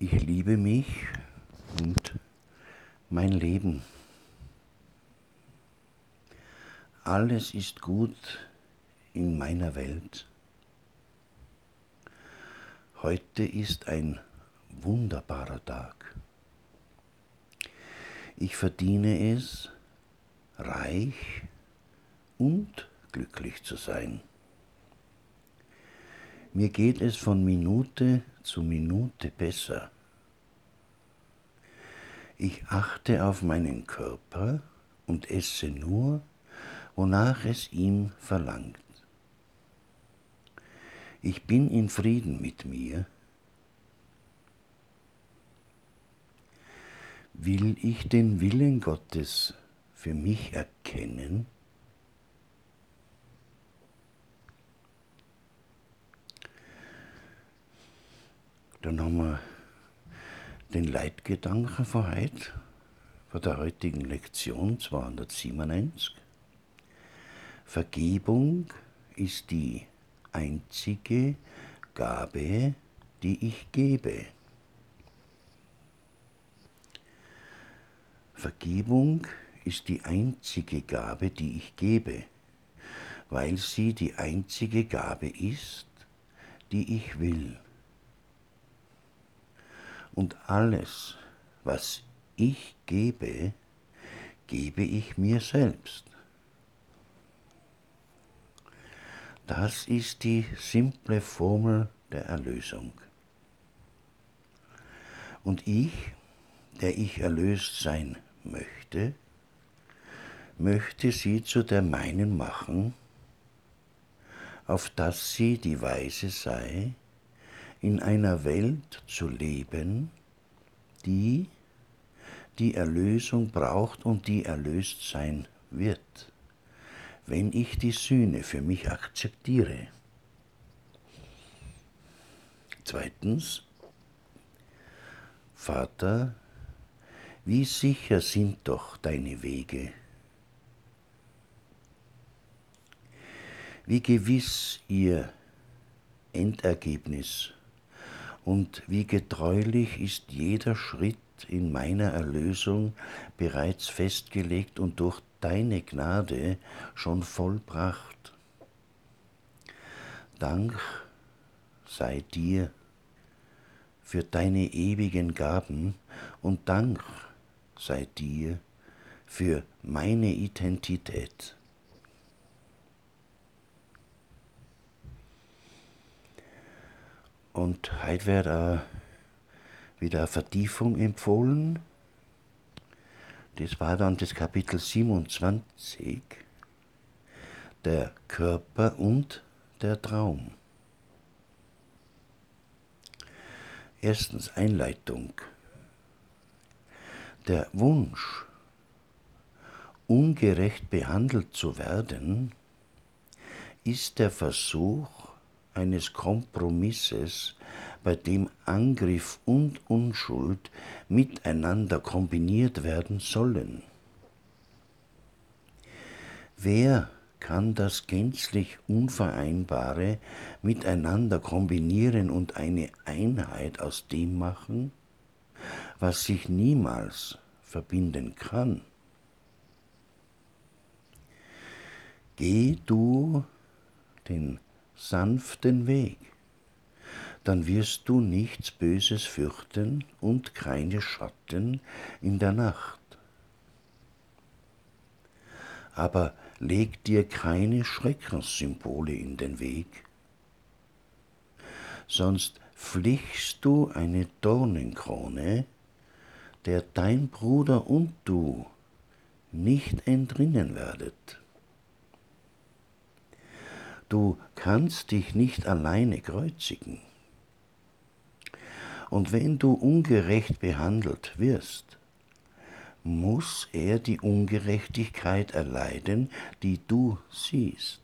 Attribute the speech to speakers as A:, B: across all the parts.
A: Ich liebe mich und mein Leben. Alles ist gut in meiner Welt. Heute ist ein wunderbarer Tag. Ich verdiene es, reich und glücklich zu sein. Mir geht es von Minute zu Minute besser. Ich achte auf meinen Körper und esse nur, wonach es ihm verlangt. Ich bin in Frieden mit mir. Will ich den Willen Gottes für mich erkennen? Dann haben wir den Leitgedanken von heute, von der heutigen Lektion 297. Vergebung ist die einzige Gabe, die ich gebe. Vergebung ist die einzige Gabe, die ich gebe, weil sie die einzige Gabe ist, die ich will. Und alles, was ich gebe, gebe ich mir selbst. Das ist die simple Formel der Erlösung. Und ich, der ich erlöst sein möchte sie zu der meinen machen, auf dass sie die Weise sei, in einer Welt zu leben, die die Erlösung braucht und die erlöst sein wird, wenn ich die Sühne für mich akzeptiere. Zweitens, Vater, wie sicher sind doch deine Wege, wie gewiss ihr Endergebnis und wie getreulich ist jeder Schritt in meiner Erlösung bereits festgelegt und durch deine Gnade schon vollbracht. Dank sei dir für deine ewigen Gaben und Dank sei dir für meine Identität. Und heute wird wieder eine Vertiefung empfohlen. Das war dann das Kapitel 27, der Körper und der Traum. Erstens Einleitung. Der Wunsch, ungerecht behandelt zu werden, ist der Versuch eines Kompromisses, bei dem Angriff und Unschuld miteinander kombiniert werden sollen. Wer kann das gänzlich Unvereinbare miteinander kombinieren und eine Einheit aus dem machen, was sich niemals verbinden kann? Geh du den sanften Weg, dann wirst du nichts Böses fürchten und keine Schatten in der Nacht. Aber leg dir keine Schreckenssymbole in den Weg, sonst flichst du eine Dornenkrone, der dein Bruder und du nicht entrinnen werdet. Du kannst dich nicht alleine kreuzigen. Und wenn du ungerecht behandelt wirst, muss er die Ungerechtigkeit erleiden, die du siehst.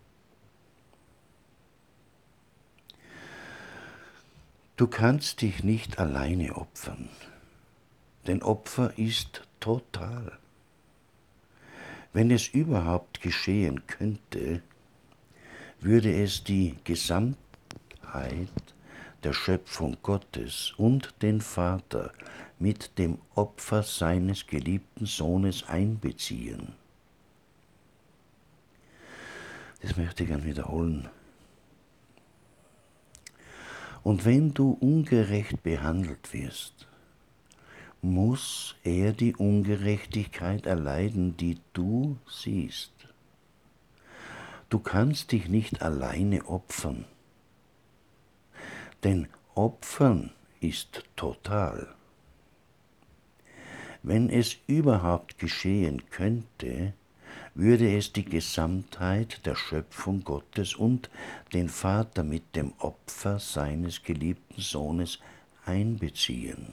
A: Du kannst dich nicht alleine opfern, denn Opfer ist total. Wenn es überhaupt geschehen könnte, würde es die Gesamtheit der Schöpfung Gottes und den Vater mit dem Opfer seines geliebten Sohnes einbeziehen. Das möchte ich gern wiederholen. Und wenn du ungerecht behandelt wirst, muss er die Ungerechtigkeit erleiden, die du siehst. Du kannst dich nicht alleine opfern, denn Opfern ist total. Wenn es überhaupt geschehen könnte, würde es die Gesamtheit der Schöpfung Gottes und den Vater mit dem Opfer seines geliebten Sohnes einbeziehen.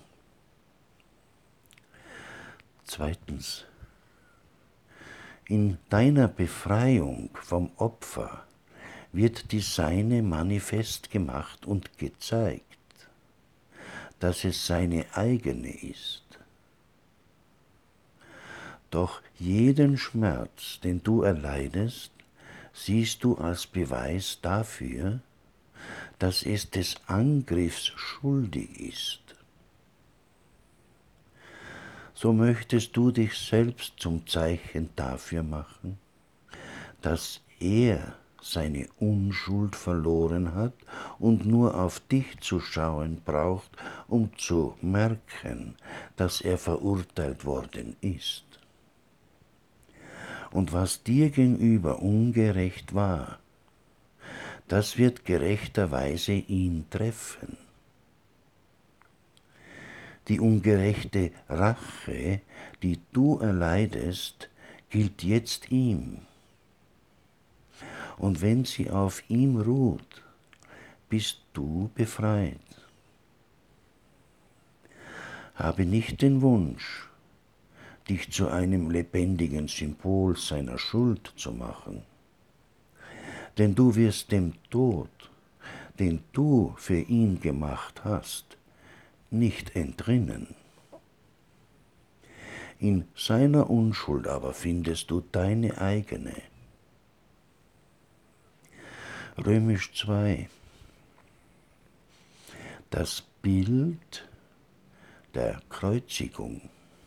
A: Zweitens, in deiner Befreiung vom Opfer wird die Seine manifest gemacht und gezeigt, dass es seine eigene ist. Doch jeden Schmerz, den du erleidest, siehst du als Beweis dafür, dass es des Angriffs schuldig ist. So möchtest du dich selbst zum Zeichen dafür machen, dass er seine Unschuld verloren hat und nur auf dich zu schauen braucht, um zu merken, dass er verurteilt worden ist. Und was dir gegenüber ungerecht war, das wird gerechterweise ihn treffen. Die ungerechte Rache, die du erleidest, gilt jetzt ihm. Und wenn sie auf ihm ruht, bist du befreit. Habe nicht den Wunsch, dich zu einem lebendigen Symbol seiner Schuld zu machen, denn du wirst dem Tod, den du für ihn gemacht hast, nicht entrinnen. In seiner Unschuld aber findest du deine eigene. Römisch 2. Das Bild der Kreuzigung.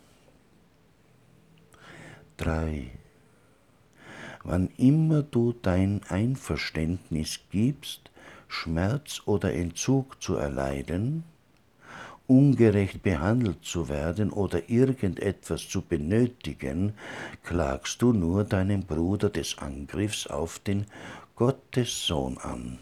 A: 3. Wann immer du dein Einverständnis gibst, Schmerz oder Entzug zu erleiden, ungerecht behandelt zu werden oder irgendetwas zu benötigen, klagst du nur deinem Bruder des Angriffs auf den Gottessohn an.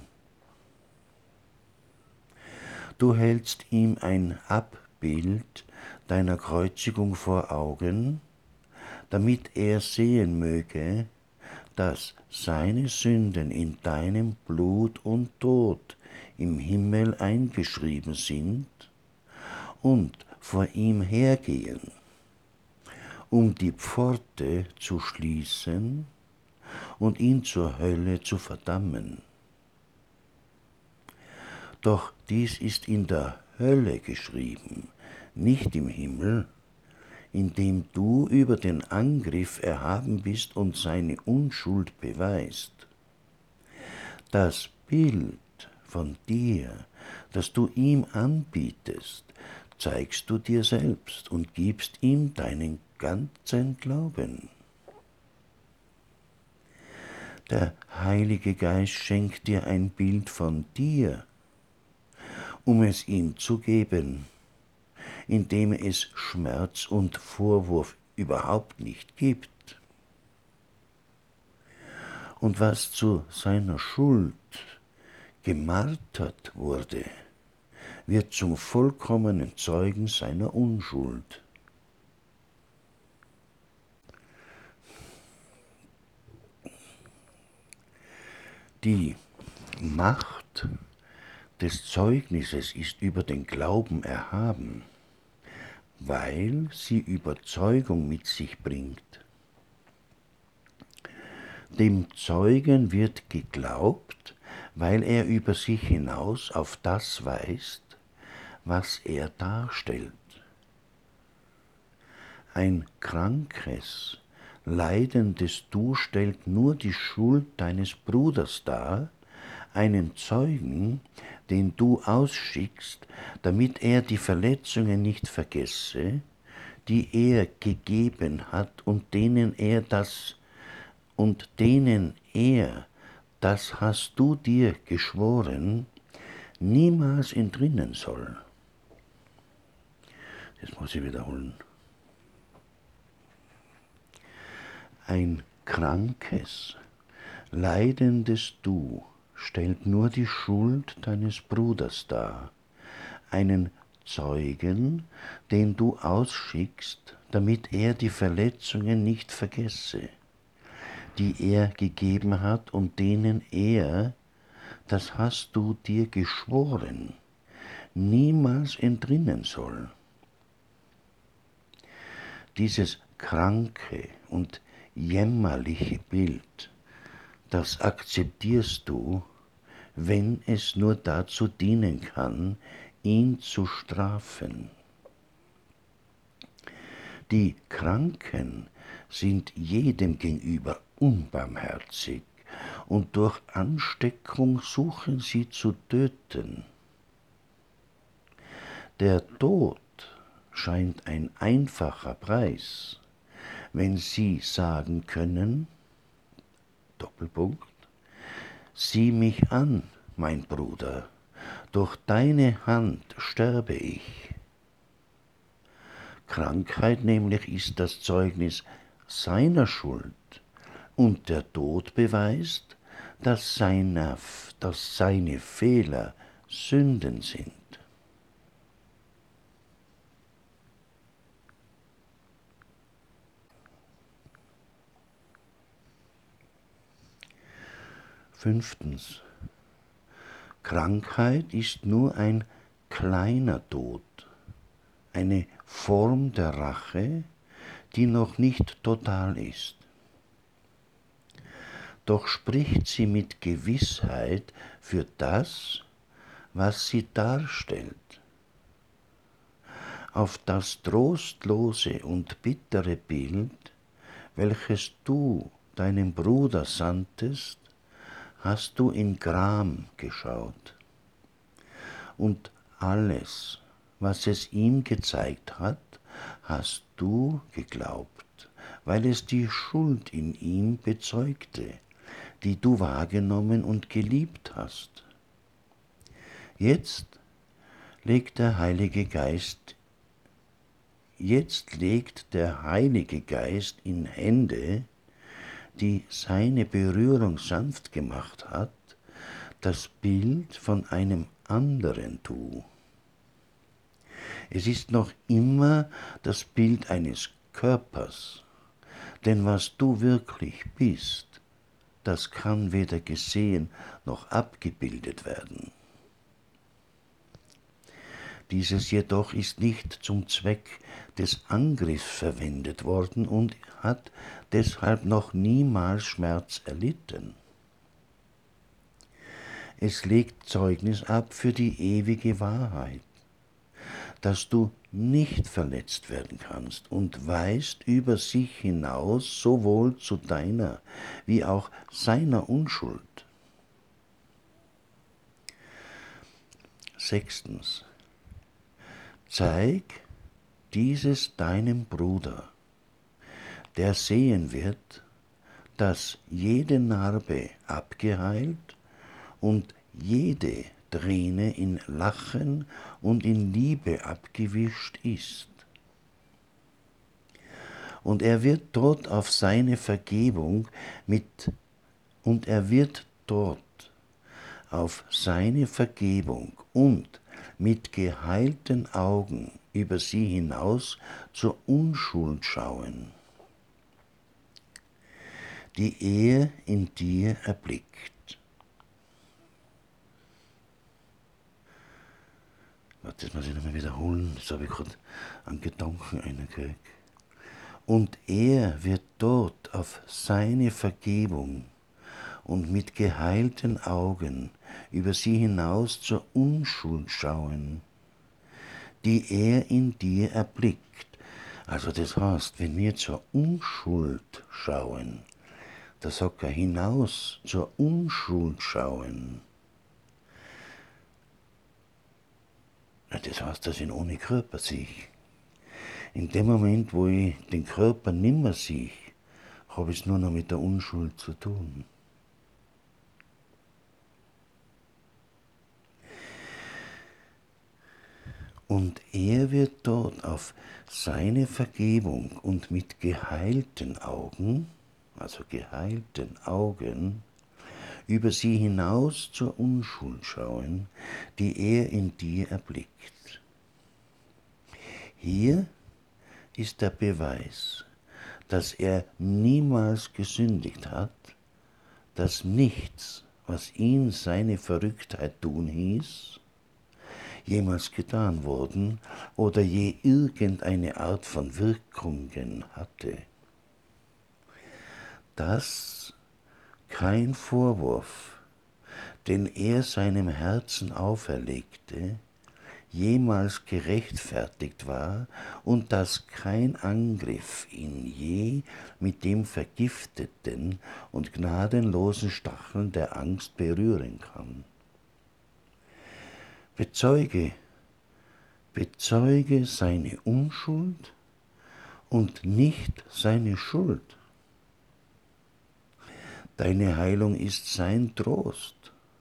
A: Du hältst ihm ein Abbild deiner Kreuzigung vor Augen, damit er sehen möge, dass seine Sünden in deinem Blut und Tod im Himmel eingeschrieben sind und vor ihm hergehen, um die Pforte zu schließen und ihn zur Hölle zu verdammen. Doch dies ist in der Hölle geschrieben, nicht im Himmel, in dem du über den Angriff erhaben bist und seine Unschuld beweist. Das Bild von dir, das du ihm anbietest, zeigst du dir selbst und gibst ihm deinen ganzen Glauben. Der Heilige Geist schenkt dir ein Bild von dir, um es ihm zu geben, indem es Schmerz und Vorwurf überhaupt nicht gibt. Und was zu seiner Schuld gemartert wurde, wird zum vollkommenen Zeugen seiner Unschuld. Die Macht des Zeugnisses ist über den Glauben erhaben, weil sie Überzeugung mit sich bringt. Dem Zeugen wird geglaubt, weil er über sich hinaus auf das weist, was er darstellt. Ein krankes, leidendes Du stellt nur die Schuld deines Bruders dar, einen Zeugen, den du ausschickst, damit er die Verletzungen nicht vergesse, die er gegeben hat und denen er, das hast du dir geschworen, niemals entrinnen soll. Das muss ich wiederholen. Ein krankes, leidendes Du stellt nur die Schuld deines Bruders dar, einen Zeugen, den du ausschickst, damit er die Verletzungen nicht vergesse, die er gegeben hat und denen er, das hast du dir geschworen, niemals entrinnen soll. Dieses kranke und jämmerliche Bild, das akzeptierst du, wenn es nur dazu dienen kann, ihn zu strafen. Die Kranken sind jedem gegenüber unbarmherzig und durch Ansteckung suchen sie zu töten. Der Tod scheint ein einfacher Preis, wenn sie sagen können, Doppelpunkt, sieh mich an, mein Bruder, durch deine Hand sterbe ich. Krankheit nämlich ist das Zeugnis seiner Schuld und der Tod beweist, dass seine Fehler Sünden sind. Fünftens. Krankheit ist nur ein kleiner Tod, eine Form der Rache, die noch nicht total ist. Doch spricht sie mit Gewissheit für das, was sie darstellt. Auf das trostlose und bittere Bild, welches du deinem Bruder sandtest, hast du in Gram geschaut. Und alles, was es ihm gezeigt hat, hast du geglaubt, weil es die Schuld in ihm bezeugte, die du wahrgenommen und geliebt hast. Jetzt legt der Heilige Geist in Hände, die seine Berührung sanft gemacht hat, das Bild von einem anderen Du. Es ist noch immer das Bild eines Körpers, denn was du wirklich bist, das kann weder gesehen noch abgebildet werden. Dieses jedoch ist nicht zum Zweck des Angriffs verwendet worden und hat deshalb noch niemals Schmerz erlitten. Es legt Zeugnis ab für die ewige Wahrheit, dass du nicht verletzt werden kannst und weist über sich hinaus sowohl zu deiner wie auch seiner Unschuld. Sechstens. Zeig dieses deinem Bruder, der sehen wird, dass jede Narbe abgeheilt und jede Träne in Lachen und in Liebe abgewischt ist. Und er wird dort auf seine Vergebung und mit geheilten Augen über sie hinaus zur Unschuld schauen, die er in dir erblickt. Das muss ich nochmal wiederholen, das habe ich gerade an Gedanken reingekriegt. Und er wird dort auf seine Vergebung und mit geheilten Augen über sie hinaus zur Unschuld schauen, die er in dir erblickt. Also das heißt, wenn wir zur Unschuld schauen, da sagt er hinaus zur Unschuld schauen, Das heißt, dass ich ihn ohne Körper sehe. In dem Moment, wo ich den Körper nimmer sehe, habe ich es nur noch mit der Unschuld zu tun. Und er wird dort auf seine Vergebung und mit geheilten Augen, also geheilten Augen, über sie hinaus zur Unschuld schauen, die er in dir erblickt. Hier ist der Beweis, dass er niemals gesündigt hat, dass nichts, was ihn seine Verrücktheit tun hieß, jemals getan worden oder je irgendeine Art von Wirkungen hatte. Dass kein Vorwurf, den er seinem Herzen auferlegte, jemals gerechtfertigt war und dass kein Angriff ihn je mit dem vergifteten und gnadenlosen Stacheln der Angst berühren kann. Bezeuge seine Unschuld und nicht seine Schuld. Deine Heilung ist sein Trost.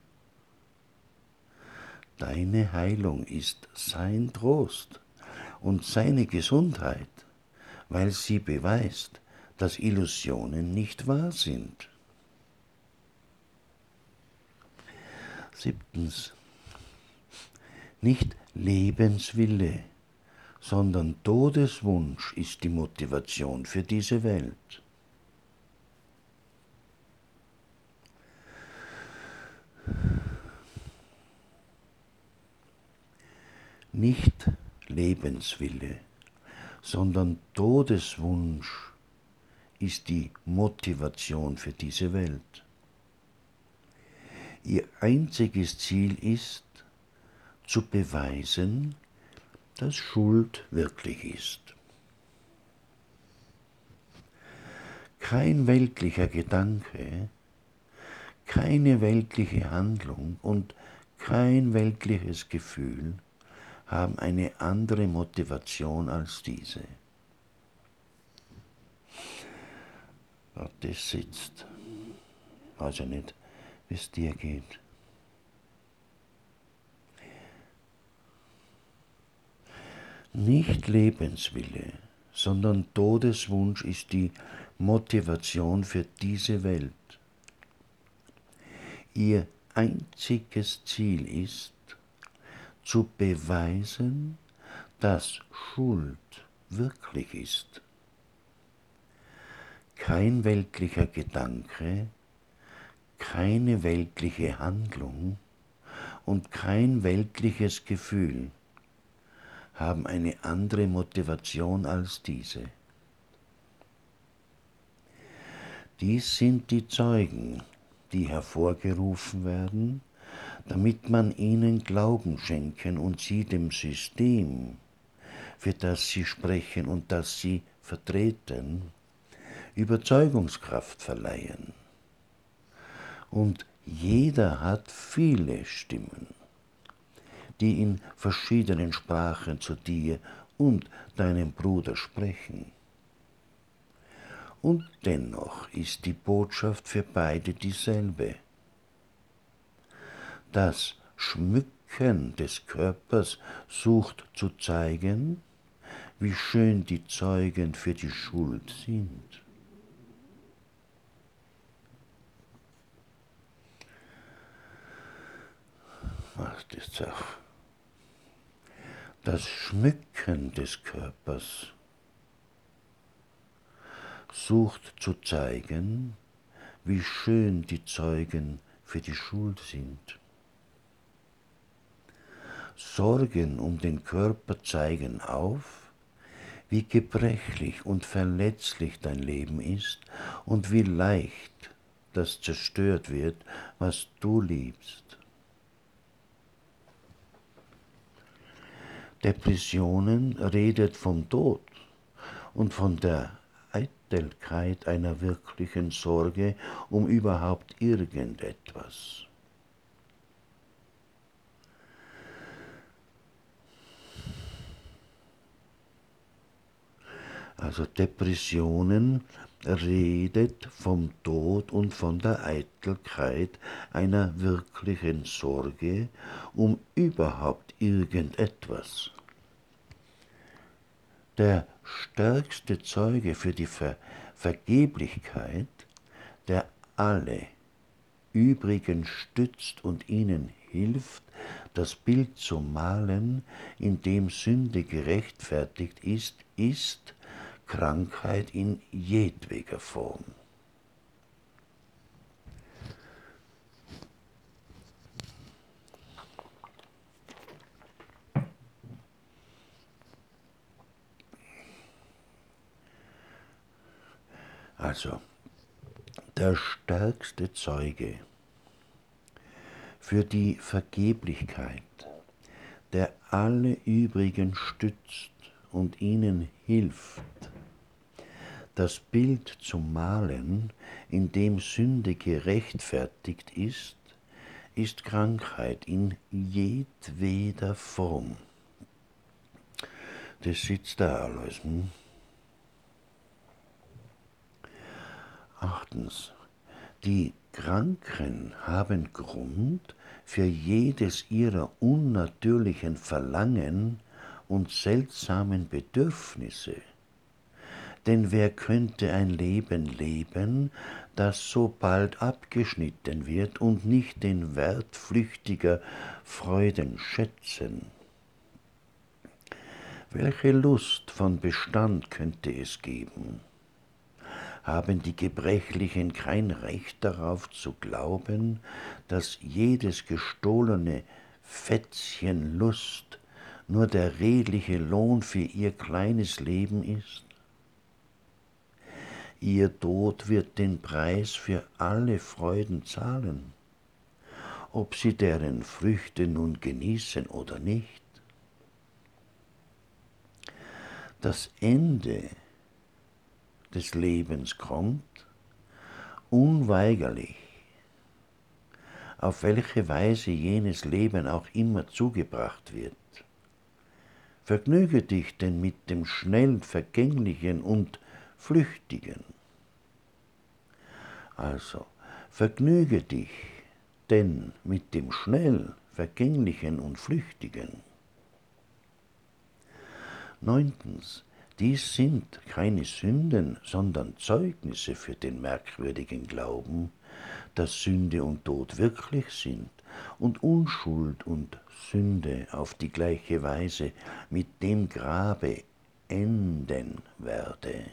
A: Deine Heilung ist sein Trost und seine Gesundheit, weil sie beweist, dass Illusionen nicht wahr sind. 7. Nicht Lebenswille, sondern Todeswunsch ist die Motivation für diese Welt. Nicht Lebenswille, sondern Todeswunsch ist die Motivation für diese Welt. Ihr einziges Ziel ist, zu beweisen, dass Schuld wirklich ist. Kein weltlicher Gedanke, keine weltliche Handlung und kein weltliches Gefühl haben eine andere Motivation als diese. Ja, das sitzt. Weiß ja nicht, wie es dir geht. Nicht Lebenswille, sondern Todeswunsch ist die Motivation für diese Welt. Ihr einziges Ziel ist, zu beweisen, dass Schuld wirklich ist. Kein weltlicher Gedanke, keine weltliche Handlung und kein weltliches Gefühl haben eine andere Motivation als diese. Dies sind die Zeugen, die hervorgerufen werden, damit man ihnen Glauben schenken und sie dem System, für das sie sprechen und das sie vertreten, Überzeugungskraft verleihen. Und jeder hat viele Stimmen, die in verschiedenen Sprachen zu dir und deinem Bruder sprechen. Und dennoch ist die Botschaft für beide dieselbe. Das Schmücken des Körpers sucht zu zeigen, wie schön die Zeugen für die Schuld sind. Ach, das auch. Das Schmücken des Körpers sucht zu zeigen, wie schön die Zeugen für die Schuld sind. Sorgen um den Körper zeigen auf, wie gebrechlich und verletzlich dein Leben ist und wie leicht das zerstört wird, was du liebst. Depressionen redet vom Tod und von der Eitelkeit einer wirklichen Sorge um überhaupt irgendetwas. Also Depressionen redet vom Tod und von der Eitelkeit einer wirklichen Sorge um überhaupt irgendetwas. Der stärkste Zeuge für die Vergeblichkeit, der alle übrigen stützt und ihnen hilft, das Bild zu malen, in dem Sünde gerechtfertigt ist, ist Krankheit in jedweder Form. Also, der stärkste Zeuge für die Vergeblichkeit, der alle übrigen stützt und ihnen hilft, das Bild zu malen, in dem Sünde gerechtfertigt ist, ist Krankheit in jedweder Form. Das sitzt da alles. Achtens. Die Kranken haben Grund für jedes ihrer unnatürlichen Verlangen und seltsamen Bedürfnisse. Denn wer könnte ein Leben leben, das so bald abgeschnitten wird und nicht den Wert flüchtiger Freuden schätzen? Welche Lust von Bestand könnte es geben? Haben die Gebrechlichen kein Recht darauf zu glauben, dass jedes gestohlene Fätzchen Lust nur der redliche Lohn für ihr kleines Leben ist? Ihr Tod wird den Preis für alle Freuden zahlen, ob sie deren Früchte nun genießen oder nicht. Das Ende des Lebens kommt, unweigerlich, auf welche Weise jenes Leben auch immer zugebracht wird. Vergnüge dich denn mit dem schnell Vergänglichen und Flüchtigen. Also, vergnüge dich denn mit dem schnell Vergänglichen und Flüchtigen. 9. Dies sind keine Sünden, sondern Zeugnisse für den merkwürdigen Glauben, dass Sünde und Tod wirklich sind und Unschuld und Sünde auf die gleiche Weise mit dem Grabe enden werde.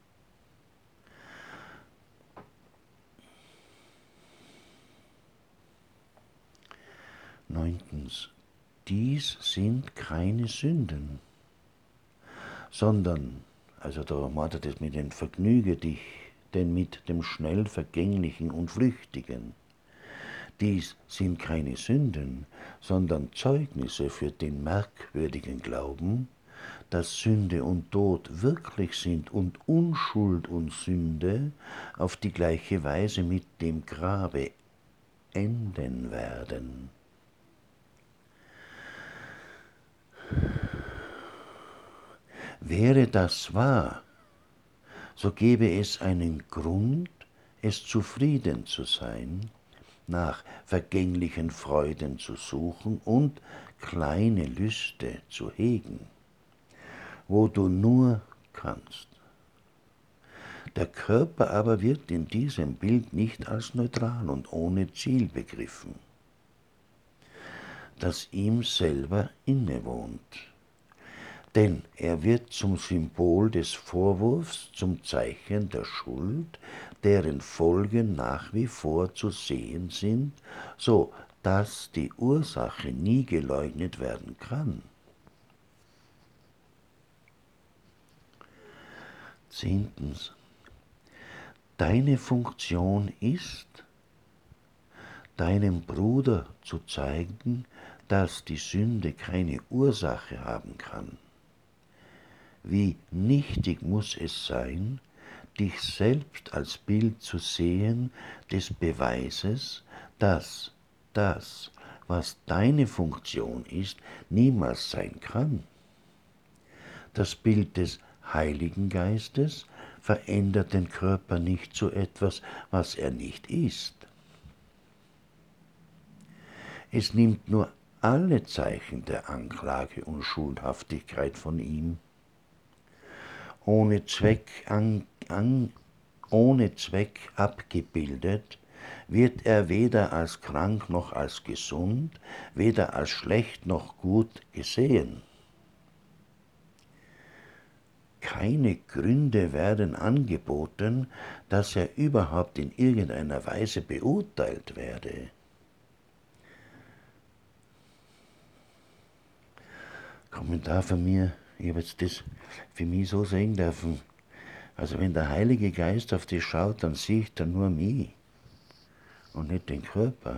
A: Neuntens. Dies sind keine Sünden, sondern, also da meint er das mit dem Vergnüge dich, denn mit dem schnell Vergänglichen und Flüchtigen. Dies sind keine Sünden, sondern Zeugnisse für den merkwürdigen Glauben, dass Sünde und Tod wirklich sind und Unschuld und Sünde auf die gleiche Weise mit dem Grabe enden werden. Wäre das wahr, so gäbe es einen Grund, es zufrieden zu sein, nach vergänglichen Freuden zu suchen und kleine Lüste zu hegen, wo du nur kannst. Der Körper aber wird in diesem Bild nicht als neutral und ohne Ziel begriffen, das ihm selber innewohnt. Denn er wird zum Symbol des Vorwurfs, zum Zeichen der Schuld, deren Folgen nach wie vor zu sehen sind, so dass die Ursache nie geleugnet werden kann. 10. Deine Funktion ist, deinem Bruder zu zeigen, dass die Sünde keine Ursache haben kann. Wie nichtig muss es sein, dich selbst als Bild zu sehen des Beweises, dass das, was deine Funktion ist, niemals sein kann. Das Bild des Heiligen Geistes verändert den Körper nicht zu etwas, was er nicht ist. Es nimmt nur alle Zeichen der Anklage und Schuldhaftigkeit von ihm. Ohne Zweck abgebildet, wird er weder als krank noch als gesund, weder als schlecht noch gut gesehen. Keine Gründe werden angeboten, dass er überhaupt in irgendeiner Weise beurteilt werde. Kommentar von mir, ich habe jetzt das für mich so sehen dürfen. Also wenn der Heilige Geist auf dich schaut, dann sieht er nur mich und nicht den Körper.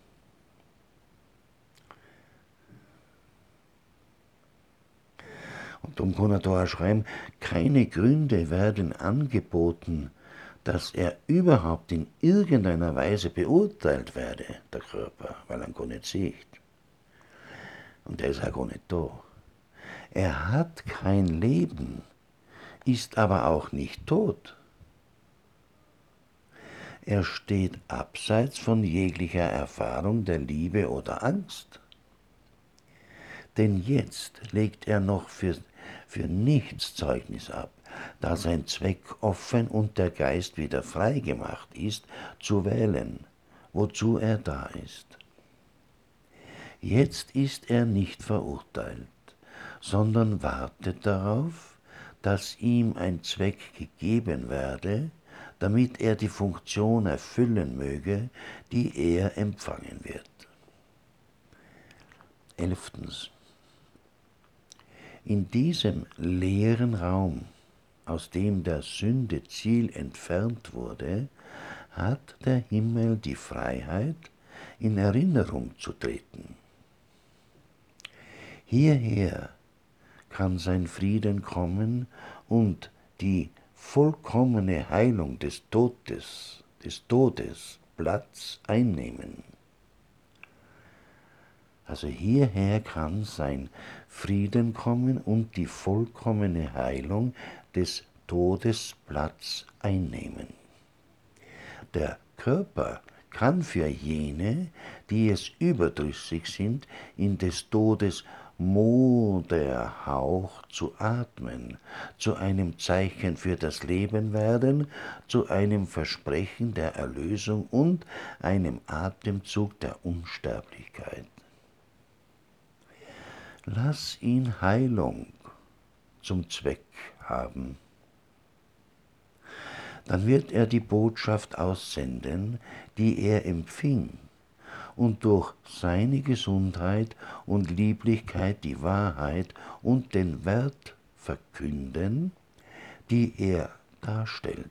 A: Und darum kann er da auch schreiben, keine Gründe werden angeboten, dass er überhaupt in irgendeiner Weise beurteilt werde, der Körper, weil er ihn gar nicht sieht. Und der ist auch gar nicht da. Er hat kein Leben, ist aber auch nicht tot. Er steht abseits von jeglicher Erfahrung der Liebe oder Angst. Denn jetzt legt er noch für nichts Zeugnis ab, da sein Zweck offen und der Geist wieder frei gemacht ist, zu wählen, wozu er da ist. Jetzt ist er nicht verurteilt, sondern wartet darauf, dass ihm ein Zweck gegeben werde, damit er die Funktion erfüllen möge, die er empfangen wird. 11. In diesem leeren Raum, aus dem der Sünde Ziel entfernt wurde, hat der Himmel die Freiheit, in Erinnerung zu treten. Hierher kann sein Frieden kommen und die vollkommene Heilung des Todes Platz einnehmen. Also hierher kann sein Frieden kommen und die vollkommene Heilung des Todes Platz einnehmen. Der Körper kann für jene, die es überdrüssig sind, in des Todes Moderhauch zu atmen, zu einem Zeichen für das Leben werden, zu einem Versprechen der Erlösung und einem Atemzug der Unsterblichkeit. Lass ihn Heilung zum Zweck haben. Dann wird er die Botschaft aussenden, die er empfing, und durch seine Gesundheit und Lieblichkeit die Wahrheit und den Wert verkünden, die er darstellt.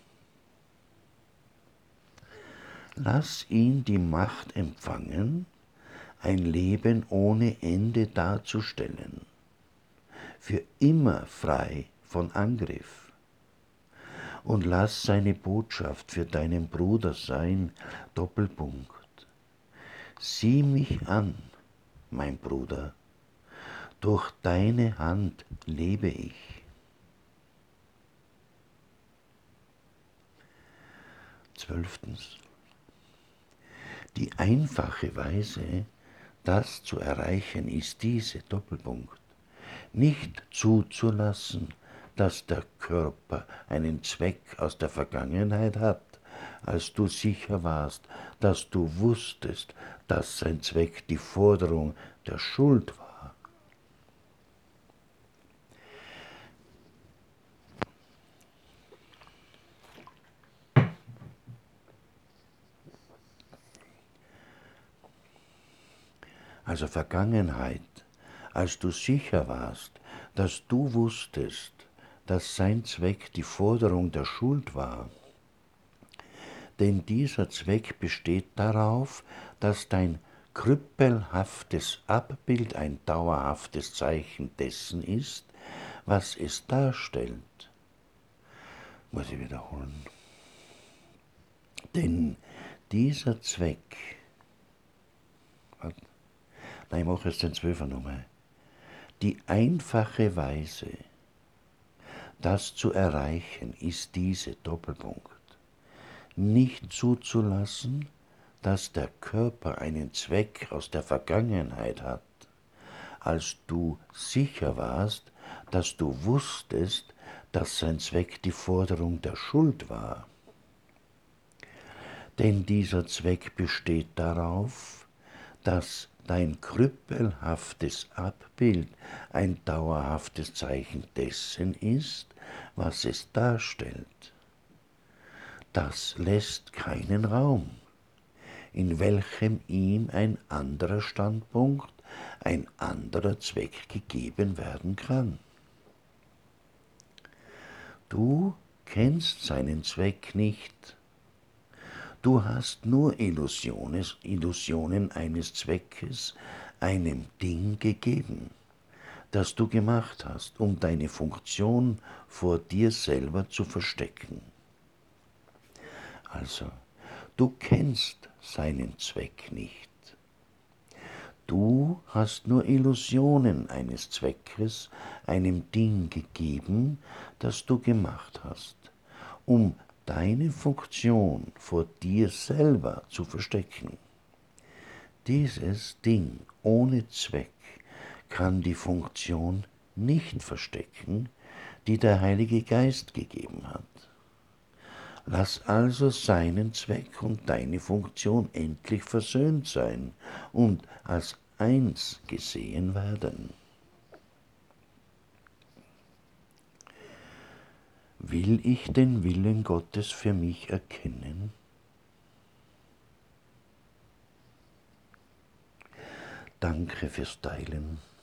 A: Lass ihn die Macht empfangen, ein Leben ohne Ende darzustellen, für immer frei von Angriff. Und lass seine Botschaft für deinen Bruder sein, Doppelpunkt. Sieh mich an, mein Bruder, durch deine Hand lebe ich. 12. Die einfache Weise, das zu erreichen, ist diese, Doppelpunkt. Nicht zuzulassen, dass der Körper einen Zweck aus der Vergangenheit hat, als du sicher warst, dass du wusstest, dass sein Zweck die Forderung der Schuld war. Also Vergangenheit, als du sicher warst, dass du wusstest, dass sein Zweck die Forderung der Schuld war. Denn dieser Zweck besteht darauf, dass dein krüppelhaftes Abbild ein dauerhaftes Zeichen dessen ist, was es darstellt. Muss ich wiederholen. Denn dieser Zweck, nein, ich mache jetzt den 12er nochmal, die einfache Weise, Das zu erreichen ist diese Doppelpunkt. Nicht zuzulassen, dass der Körper einen Zweck aus der Vergangenheit hat, als du sicher warst, dass du wusstest, dass sein Zweck die Forderung der Schuld war. Denn dieser Zweck besteht darauf, dass dein krüppelhaftes Abbild ein dauerhaftes Zeichen dessen ist, was es darstellt. Das lässt keinen Raum, in welchem ihm ein anderer Standpunkt, ein anderer Zweck gegeben werden kann. Du kennst seinen Zweck nicht. Du hast nur Illusionen eines Zweckes, einem Ding gegeben, das du gemacht hast, um deine Funktion vor dir selber zu verstecken. Also, du kennst seinen Zweck nicht. Du hast nur Illusionen eines Zweckes, einem Ding gegeben, das du gemacht hast, um deine Funktion vor dir selber zu verstecken. Dieses Ding ohne Zweck kann die Funktion nicht verstecken, die der Heilige Geist gegeben hat. Lass also seinen Zweck und deine Funktion endlich versöhnt sein und als eins gesehen werden. Will ich den Willen Gottes für mich erkennen? Danke fürs Teilen.